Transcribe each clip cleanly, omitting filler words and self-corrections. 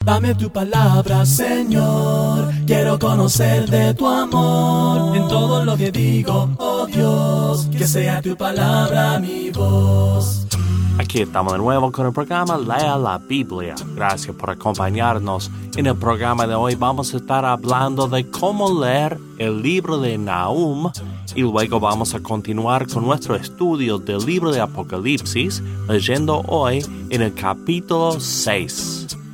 Dame tu palabra, Señor. Quiero conocer de tu amor en todo lo que digo, oh Dios. Que sea tu palabra mi voz. Aquí estamos de nuevo con el programa Lea la Biblia. Gracias por acompañarnos. En el programa de hoy vamos a estar hablando de cómo leer el libro de Nahum y luego vamos a continuar con nuestro estudio del libro de Apocalipsis, leyendo hoy en el capítulo 6.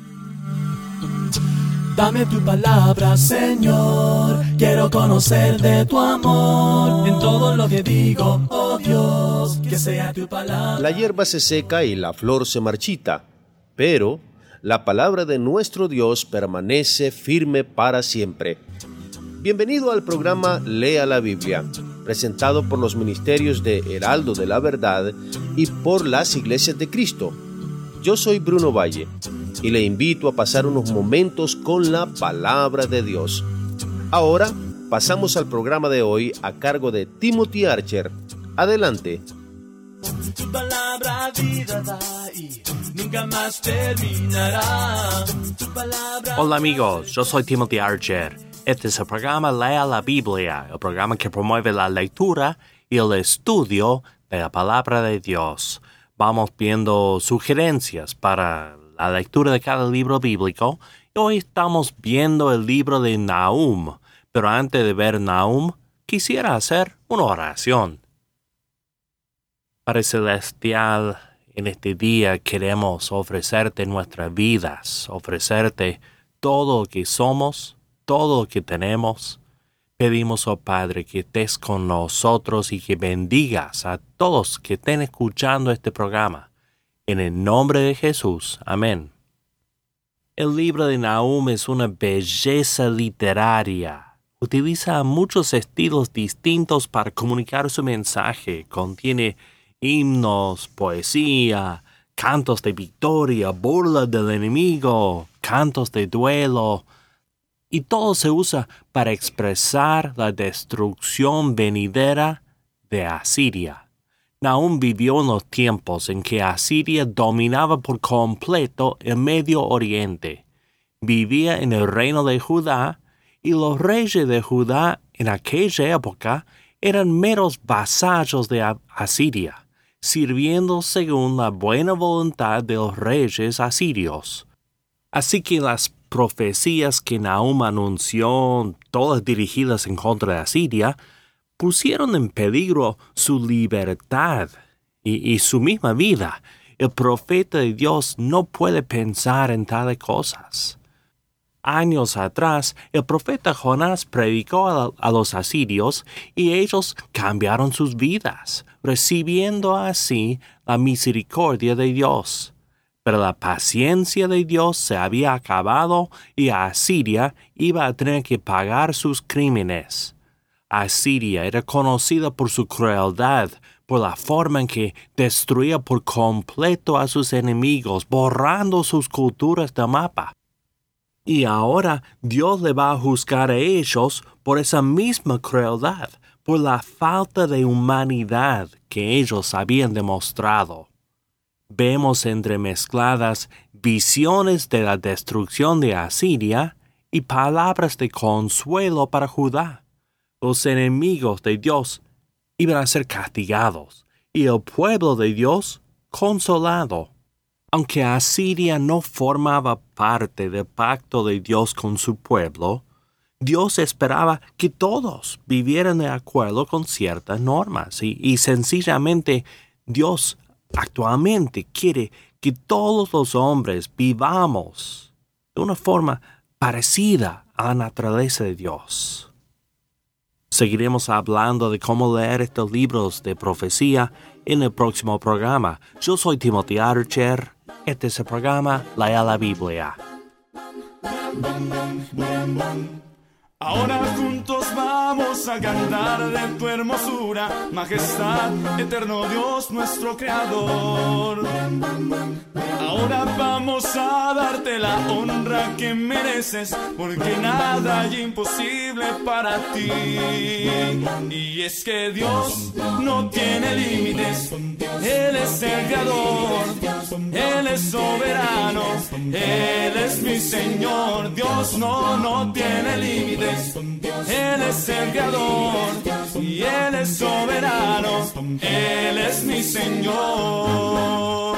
Dame tu palabra, Señor. Quiero conocer de tu amor en todo lo que digo, oh Dios. Que sea tu palabra. La hierba se seca y la flor se marchita, pero la palabra de nuestro Dios permanece firme para siempre. Bienvenido al programa Lea la Biblia, presentado por los ministerios de Heraldo de la Verdad y por las Iglesias de Cristo. Yo soy Bruno Valle y le invito a pasar unos momentos con la palabra de Dios. Ahora pasamos al programa de hoy a cargo de Timothy Archer. Adelante. Tu palabra vida da y nunca más terminará. Tu palabra... Hola amigos, yo soy Timothy Archer. Este es el programa Lea la Biblia, el programa que promueve la lectura y el estudio de la palabra de Dios. Vamos viendo sugerencias para la lectura de cada libro bíblico y hoy estamos viendo el libro de Nahum. Pero antes de ver Nahum, quisiera hacer una oración. Padre Celestial, en este día queremos ofrecerte nuestras vidas, ofrecerte todo lo que somos, todo lo que tenemos. Pedimos, oh Padre, que estés con nosotros y que bendigas a todos que estén escuchando este programa. En el nombre de Jesús. Amén. El libro de Nahum es una belleza literaria. Utiliza muchos estilos distintos para comunicar su mensaje. Contiene himnos, poesía, cantos de victoria, burla del enemigo, cantos de duelo. Y todo se usa para expresar la destrucción venidera de Asiria. Nahum vivió en los tiempos en que Asiria dominaba por completo el Medio Oriente. Vivía en el reino de Judá y los reyes de Judá en aquella época eran meros vasallos de Asiria, sirviendo según la buena voluntad de los reyes asirios. Así que las profecías que Nahum anunció, todas dirigidas en contra de Asiria, pusieron en peligro su libertad y su misma vida. El profeta de Dios no puede pensar en tales cosas. Años atrás, el profeta Jonás predicó a los asirios y ellos cambiaron sus vidas, recibiendo así la misericordia de Dios. Pero la paciencia de Dios se había acabado y Asiria iba a tener que pagar sus crímenes. Asiria era conocida por su crueldad, por la forma en que destruía por completo a sus enemigos, borrando sus culturas del mapa. Y ahora Dios le va a juzgar a ellos por esa misma crueldad, por la falta de humanidad que ellos habían demostrado. Vemos entremezcladas visiones de la destrucción de Asiria y palabras de consuelo para Judá. Los enemigos de Dios iban a ser castigados y el pueblo de Dios consolado. Aunque Asiria no formaba parte del pacto de Dios con su pueblo, Dios esperaba que todos vivieran de acuerdo con ciertas normas y sencillamente Dios actualmente quiere que todos los hombres vivamos de una forma parecida a la naturaleza de Dios. Seguiremos hablando de cómo leer estos libros de profecía en el próximo programa. Yo soy Timothy Archer. Este es el programa Lea la Biblia. Ahora juntos vamos a cantar de tu hermosura, majestad, eterno Dios nuestro Creador. Ahora Ahora vamos a darte la honra que mereces, porque nada hay imposible para ti. Y es que Dios no tiene límites, Él es el creador, Él es soberano, Él es mi Señor. Dios no tiene límites, Él es el creador y Él es soberano, Él es mi Señor.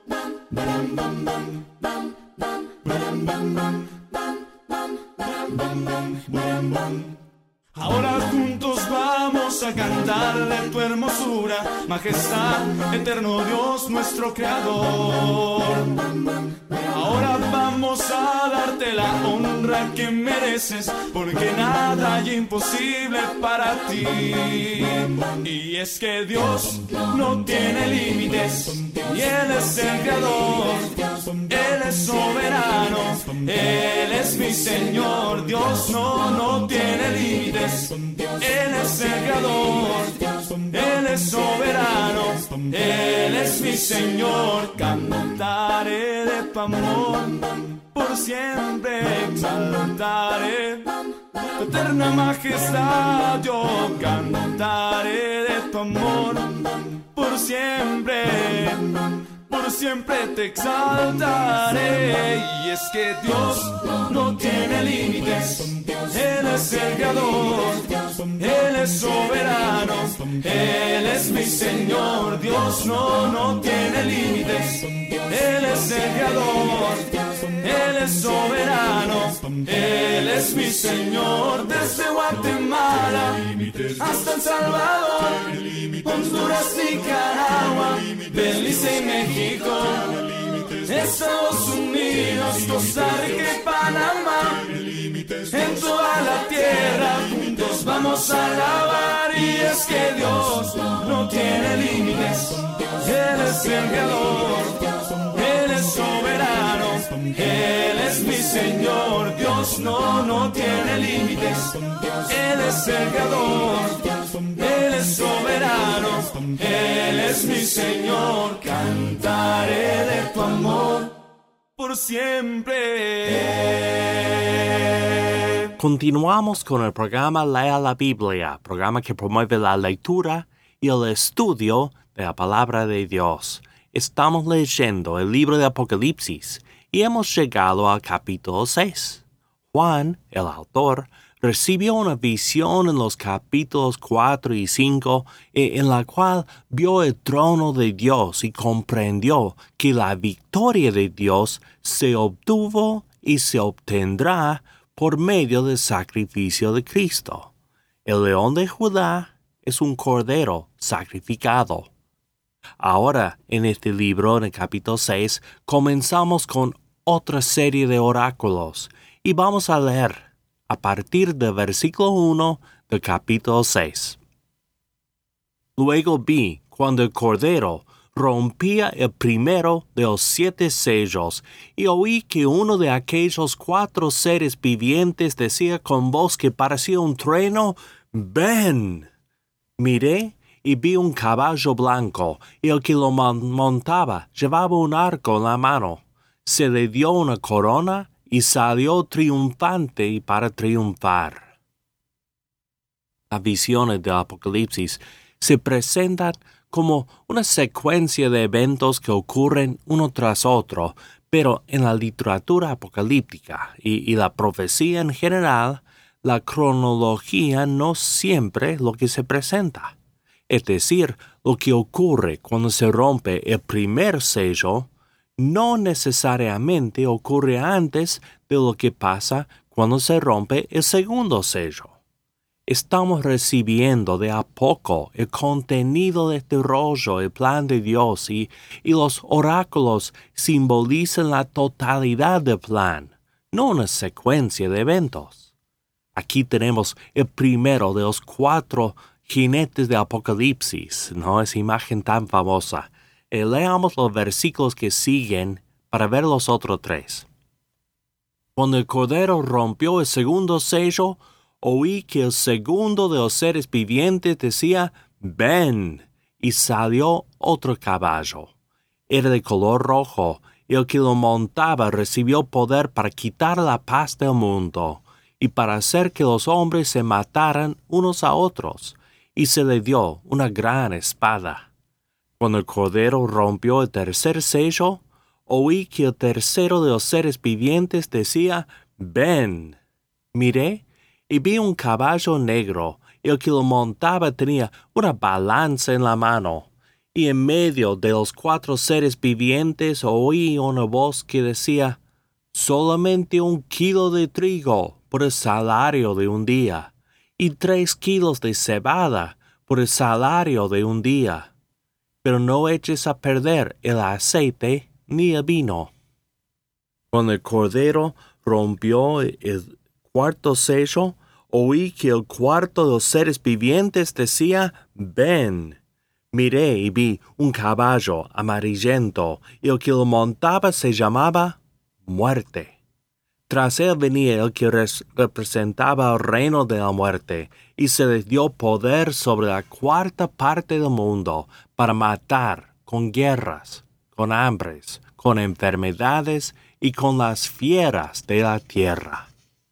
Ahora juntos vamos a cantar de tu hermosura, majestad, eterno Dios nuestro creador. Ahora vamos a darte la honra que mereces, porque nada hay imposible para ti. Y es que Dios no tiene límites, y Él es el creador, Él es soberano, Él es mi Señor. Dios no tiene límites, Él es el creador, Él es soberano, Él es mi Señor. Cantaré de tu amor por siempre, exaltaré tu eterna majestad. Yo cantaré de tu amor por siempre te exaltaré. Y es que Dios no tiene límites, Él es el creador, Él es soberano, Él es mi Señor. Dios no tiene límites, Él es el creador, Él es soberano, Él es mi Señor. Desde Guatemala hasta El Salvador, Honduras, Nicaragua, Belice y México, Estados Unidos, Costa Rica y Panamá. En toda la tierra juntos vamos a alabar. Y es que Dios no tiene límites, Él es el creador, Él es soberano, Él es mi Señor. Dios no tiene límites, Él es el creador, Él es soberano, Él es mi Señor. Cantaré de tu amor por siempre. Continuamos con el programa Lea la Biblia, programa que promueve la lectura y el estudio de la palabra de Dios. Estamos leyendo el libro de Apocalipsis y hemos llegado al capítulo 6. Juan, el autor, recibió una visión en los capítulos 4 y 5 en la cual vio el trono de Dios y comprendió que la victoria de Dios se obtuvo y se obtendrá por medio del sacrificio de Cristo. El león de Judá es un cordero sacrificado. Ahora, en este libro, en el capítulo 6, comenzamos con otra serie de oráculos y vamos a leer a partir del versículo 1 del capítulo 6. Luego vi cuando el Cordero rompía el primero de los 7 sellos, y oí que uno de aquellos 4 seres vivientes decía con voz que parecía un trueno: «Ven». Miré y vi un caballo blanco, y el que lo montaba llevaba un arco en la mano. Se le dio una corona y salió triunfante y para triunfar. Las visiones del Apocalipsis se presentan como una secuencia de eventos que ocurren uno tras otro, pero en la literatura apocalíptica y la profecía en general, la cronología no siempre es lo que se presenta. Es decir, lo que ocurre cuando se rompe el primer sello no necesariamente ocurre antes de lo que pasa cuando se rompe el segundo sello. Estamos recibiendo de a poco el contenido de este rollo, el plan de Dios, y los oráculos simbolizan la totalidad del plan, no una secuencia de eventos. Aquí tenemos el primero de los 4 jinetes de Apocalipsis, ¿no? Esa imagen tan famosa. Leamos los versículos que siguen para ver los otros 3. Cuando el Cordero rompió el segundo sello, oí que el segundo de los seres vivientes decía: «Ven», y salió otro caballo. Era de color rojo, y el que lo montaba recibió poder para quitar la paz del mundo y para hacer que los hombres se mataran unos a otros, y se le dio una gran espada. Cuando el Cordero rompió el tercer sello, oí que el tercero de los seres vivientes decía, «Ven». Miré y vi un caballo negro, y el que lo montaba tenía una balanza en la mano. Y en medio de los 4 seres vivientes oí una voz que decía, «Solamente 1 kilo de trigo por el salario de un día, y 3 kilos de cebada por el salario de un día. Pero no eches a perder el aceite ni el vino». Cuando el Cordero rompió el 4º sello, oí que el 4º de los seres vivientes decía, «Ven». Miré y vi un caballo amarillento, y el que lo montaba se llamaba Muerte. Tras él venía el que representaba el reino de la muerte, y se les dio poder sobre la 1/4 parte del mundo para matar con guerras, con hambres, con enfermedades y con las fieras de la tierra.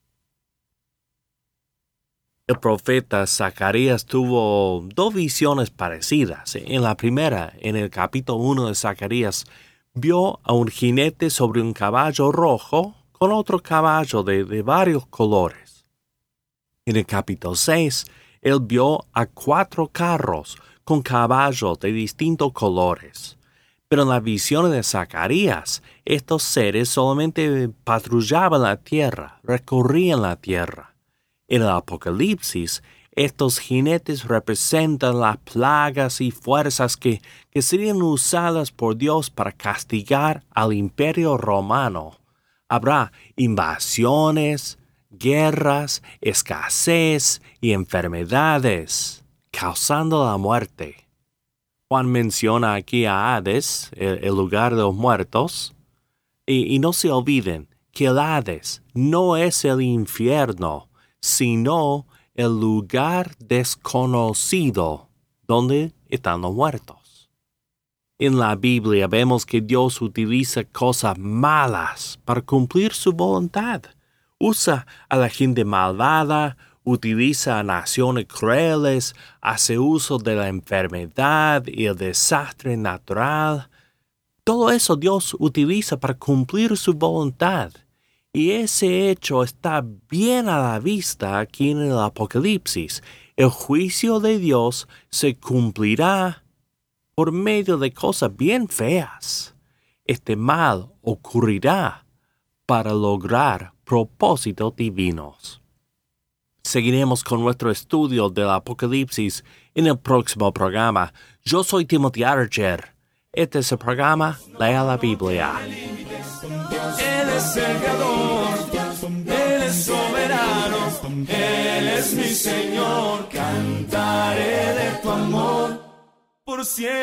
El profeta Zacarías tuvo 2 visiones parecidas. En la primera, en el capítulo 1 de Zacarías, vio a un jinete sobre un caballo rojo con otro caballo de varios colores. En el capítulo 6, él vio a 4 carros con caballos de distintos colores. Pero en la visión de Zacarías, estos seres solamente patrullaban la tierra, recorrían la tierra. En el Apocalipsis, estos jinetes representan las plagas y fuerzas que serían usadas por Dios para castigar al Imperio Romano. Habrá invasiones, guerras, escasez y enfermedades, causando la muerte. Juan menciona aquí a Hades, el lugar de los muertos, y no se olviden que el Hades no es el infierno, sino el lugar desconocido donde están los muertos. En la Biblia vemos que Dios utiliza cosas malas para cumplir su voluntad. Usa a la gente malvada, utiliza a naciones crueles, hace uso de la enfermedad y el desastre natural. Todo eso Dios utiliza para cumplir su voluntad. Y ese hecho está bien a la vista aquí en el Apocalipsis. El juicio de Dios se cumplirá por medio de cosas bien feas. Este mal ocurrirá para lograr propósitos divinos. Seguiremos con nuestro estudio del Apocalipsis en el próximo programa. Yo soy Timothy Archer. Este es el programa Lea la Biblia. Él es el creador, Él es soberano, Él es mi Señor. Cantaré de tu amor por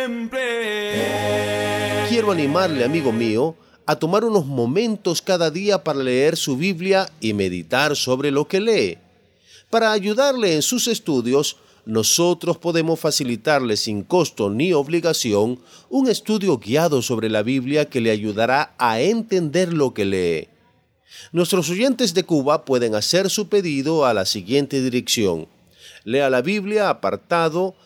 siempre. Quiero animarle, amigo mío, a tomar unos momentos cada día para leer su Biblia y meditar sobre lo que lee. Para ayudarle en sus estudios, nosotros podemos facilitarle sin costo ni obligación un estudio guiado sobre la Biblia que le ayudará a entender lo que lee. Nuestros oyentes de Cuba pueden hacer su pedido a la siguiente dirección. Lea la Biblia, apartado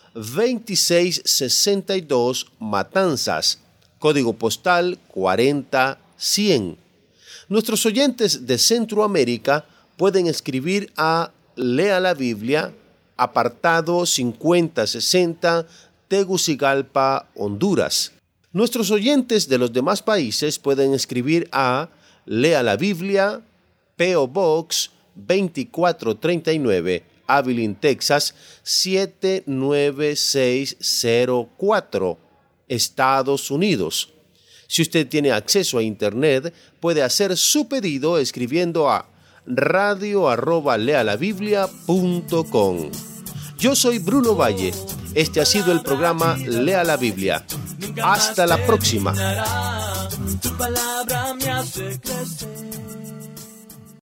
2662, Matanzas, código postal 40100. Nuestros oyentes de Centroamérica pueden escribir a Lea la Biblia, apartado 5060, Tegucigalpa, Honduras. Nuestros oyentes de los demás países pueden escribir a Lea la Biblia, P.O. Box 2439, Abilene, Texas 79604, Estados Unidos. Si usted tiene acceso a Internet, puede hacer su pedido escribiendo a radio@lealabiblia.com. Yo soy Bruno Valle. Este ha sido el programa Lea la Biblia. Hasta la próxima. Tu palabra me hace crecer.